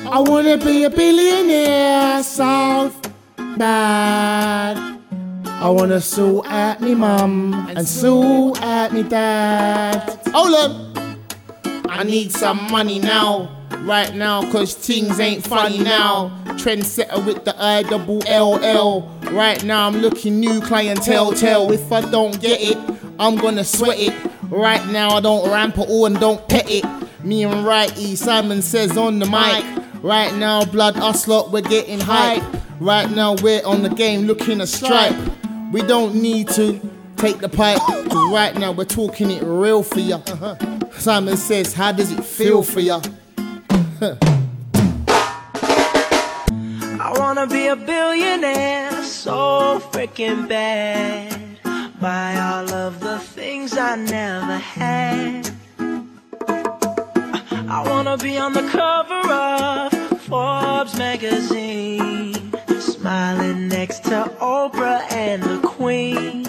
I wanna be a billionaire, so bad. I wanna sue at me mum and sue at me dad. Hold on, I need some money now, right now, cause things ain't funny now. Trendsetter with the ILL. Right now I'm looking new clientele. If I don't get it, I'm gonna sweat it. Right now I don't ramp it all and don't pet it. Me and Righty, Simon says on the mic. Right now blood us lot, we're getting hype. Right now we're on the game looking a stripe. We don't need to take the pipe, cause right now we're talking it real for ya. Simon says, how does it feel for ya? I wanna be a billionaire, so freaking bad. Buy all of the things I never had. I wanna be on the cover of Forbes magazine, smiling next to Oprah and the Queen.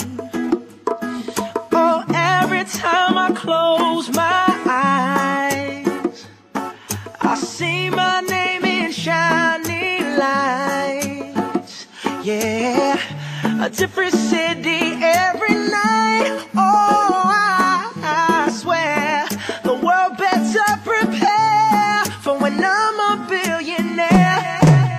Oh, every time I close my eyes, I see my name in shining lights. Yeah, a different city every night. Oh, I swear the world better prepare for when I'm a billionaire.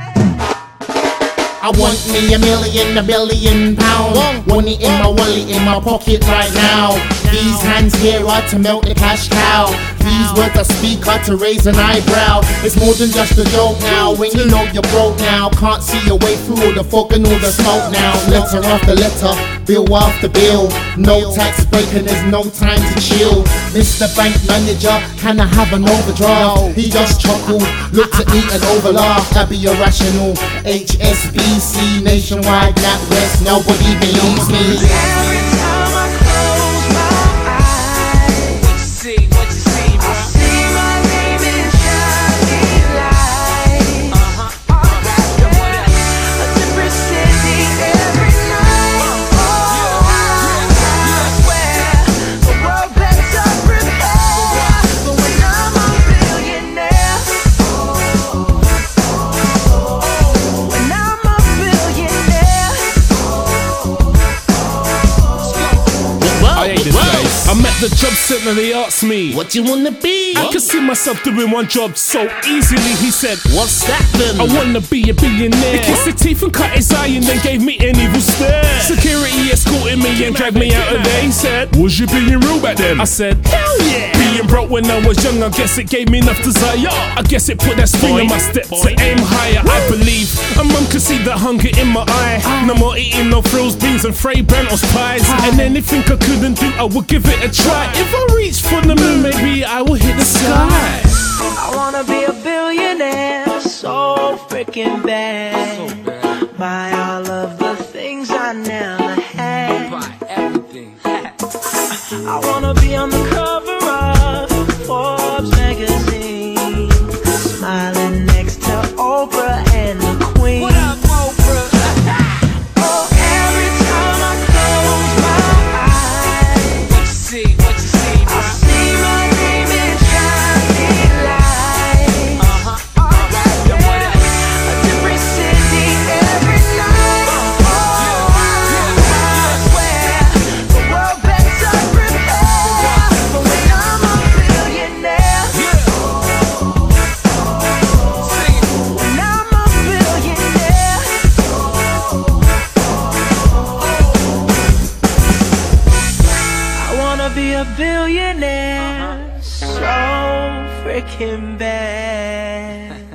I want me $1 billion pound. Want it in my wallet, in my pocket right now. These hands here are to melt the cash cow. These words I speak are to raise an eyebrow. It's more than just a joke now. When you know you're broke now, can't see your way through all the fog and all the smoke now. Letter after letter, bill after bill. No tax break and there's no time to chill. Mr. Bank Manager, can I have an overdraft? He just chuckled, looked at me and overlaughed. That'd be irrational. HSBC, nationwide, NatWest, nobody believes me. Every time I close my eyes, what you see, bro? I see my name in shining lights. A different city every night. Oh, I swear the world better prepare for when I'm a billionaire. When I'm a billionaire. I hate this place. I'm at the job center, they asked me, What you wanna be? I could see myself doing one job so easily. He said, What's that then? I wanna be a billionaire. He kissed the teeth and cut his eye and then gave me an evil stare. Security escorted me and dragged me out of there. He said, was you being real back then? I said, hell yeah. Being broke when I was young, I guess it gave me enough desire. I guess it put that spring in my step to aim higher. I believe a mum could see the hunger in my eye. No more eating no frills, beans and Frey Bentos pies. And anything I couldn't do, I would give it a try. If I reach for the moon, maybe I will hit the sky. I wanna be a billionaire, so freaking bad. Buy all of the things I never had. Buy everything. I wanna be on the cover of Forbes magazine, smiling next to Oprah and the Queen. What up, Oprah? Oh, every time I close my eyes, What you see, bro? I see my name in shining lights. A different city every night. Oh, I swear the world better prepare for when I'm a billionaire. When I'm a billionaire. I wanna be a billionaire, so freaking bad.